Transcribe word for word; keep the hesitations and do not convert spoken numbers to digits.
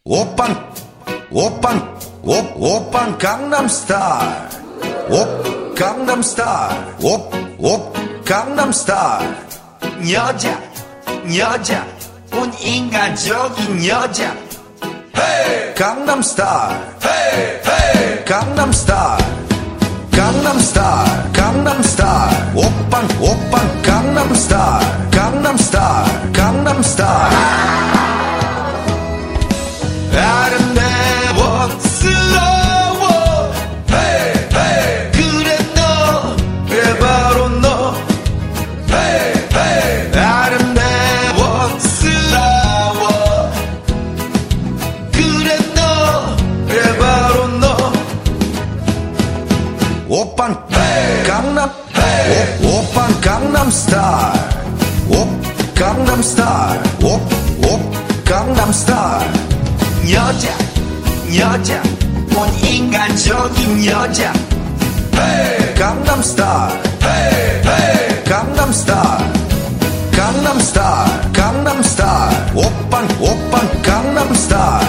오빤 오빤 오 오빤 강남스타일 오 강남스타일 오오 강남스타일 여자 여자 온 인간적인 여자 hey! 강남스타일 hey! hey! 강남스타일 강남스타일 강남스타일 오빤 오빤 강남스타일 강남스타일 강남스타일 아름다워스러워 hey, hey. 그래 너 그래 바로 너 hey, hey. 아름다워스러워 그래 너 그래 바로 너 오빤 hey. 강남 hey. 오, 오빤 강남스타일 오 강남스타일 오, 오 강남스타일 여자 여자 온 인간적인 여자 hey! 강남스타일 hey! hey! 강남스타일 강남스타일 강남스타일 오빤 오빤 강남스타일